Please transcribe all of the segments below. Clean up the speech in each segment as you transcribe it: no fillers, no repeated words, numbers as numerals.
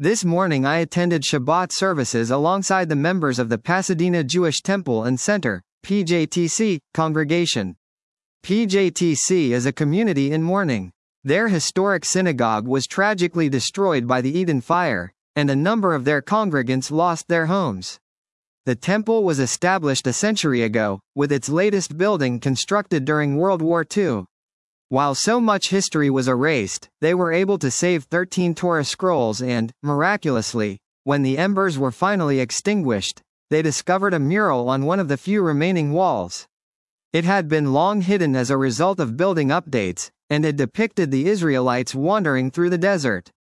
This morning I attended Shabbat services alongside the members of the Pasadena Jewish Temple and Center, PJTC, congregation. PJTC is a community in mourning. Their historic synagogue was tragically destroyed by the Eden fire, and a number of their congregants lost their homes. The temple was established a century ago, with its latest building constructed during World War II. While so much history was erased, they were able to save 13 Torah scrolls and, miraculously, when the embers were finally extinguished, they discovered a mural on one of the few remaining walls. It had been long hidden as a result of building updates, and it depicted the Israelites wandering through the desert.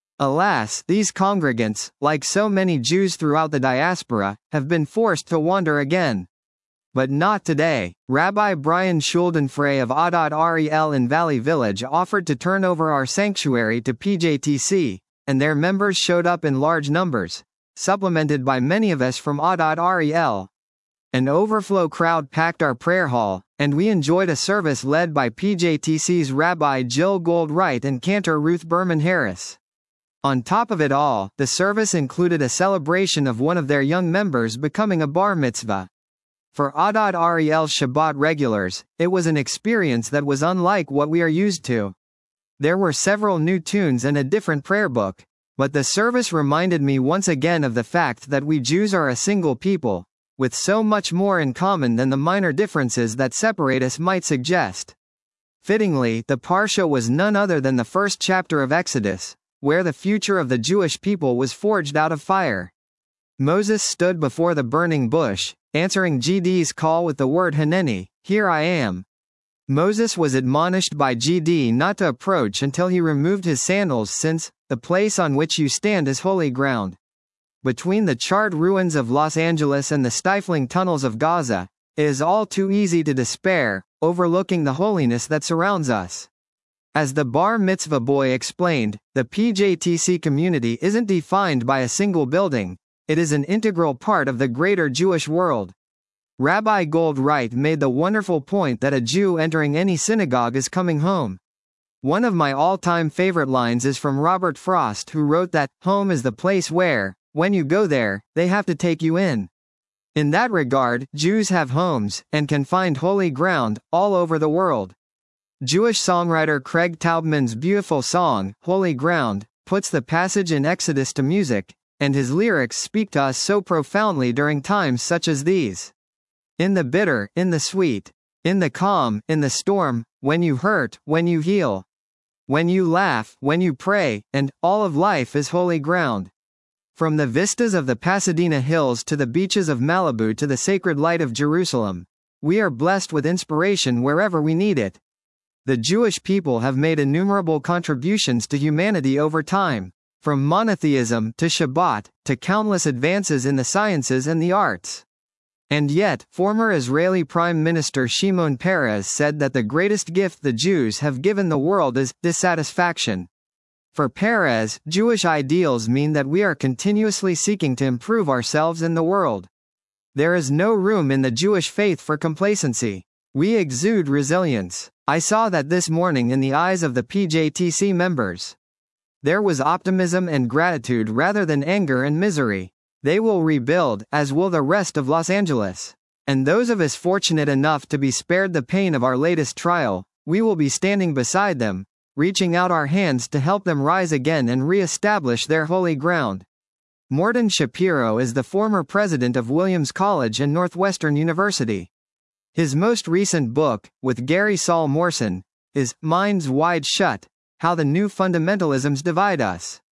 Alas, these congregants, like so many Jews throughout the diaspora, have been forced to wander again. But not today. Rabbi Brian Schuldenfrey of Adad Rel in Valley Village offered to turn over our sanctuary to PJTC, and their members showed up in large numbers, supplemented by many of us from Adad Rel. An overflow crowd packed our prayer hall, and we enjoyed a service led by PJTC's Rabbi Jill Gold-Wright and Cantor Ruth Berman Harris. On top of it all, the service included a celebration of one of their young members becoming a bar mitzvah. For Adad Rel Shabbat regulars, it was an experience that was unlike what we are used to. There were several new tunes and a different prayer book, but the service reminded me once again of the fact that we Jews are a single people, with so much more in common than the minor differences that separate us might suggest. Fittingly, the Parsha was none other than the first chapter of Exodus, where the future of the Jewish people was forged out of fire. Moses stood before the burning bush, answering GD's call with the word Hineni, "Here I am." Moses was admonished by GD not to approach until he removed his sandals since, "the place on which you stand is holy ground." Between the charred ruins of Los Angeles and the stifling tunnels of Gaza, it is all too easy to despair, overlooking the holiness that surrounds us. As the Bar Mitzvah boy explained, the PJTC community isn't defined by a single building. It is an integral part of the greater Jewish world. Rabbi Gold-Wright made the wonderful point that a Jew entering any synagogue is coming home. One of my all-time favorite lines is from Robert Frost, who wrote that, "Home is the place where, when you go there, they have to take you in." In that regard, Jews have homes, and can find holy ground, all over the world. Jewish songwriter Craig Taubman's beautiful song, "Holy Ground," puts the passage in Exodus to music, and his lyrics speak to us so profoundly during times such as these. In the bitter, in the sweet, in the calm, in the storm, when you hurt, when you heal, when you laugh, when you pray, and all of life is holy ground. From the vistas of the Pasadena Hills to the beaches of Malibu to the sacred light of Jerusalem, we are blessed with inspiration wherever we need it. The Jewish people have made innumerable contributions to humanity over time. From monotheism to Shabbat, to countless advances in the sciences and the arts. And yet, former Israeli Prime Minister Shimon Peres said that the greatest gift the Jews have given the world is dissatisfaction. For Peres, Jewish ideals mean that we are continuously seeking to improve ourselves in the world. There is no room in the Jewish faith for complacency. We exude resilience. I saw that this morning in the eyes of the PJTC members. There was optimism and gratitude rather than anger and misery. They will rebuild, as will the rest of Los Angeles. And those of us fortunate enough to be spared the pain of our latest trial, we will be standing beside them, reaching out our hands to help them rise again and re-establish their holy ground. Morton Shapiro is the former president of Williams College and Northwestern University. His most recent book, with Gary Saul Morson, is Minds Wide Shut: How the New Fundamentalisms Divide Us.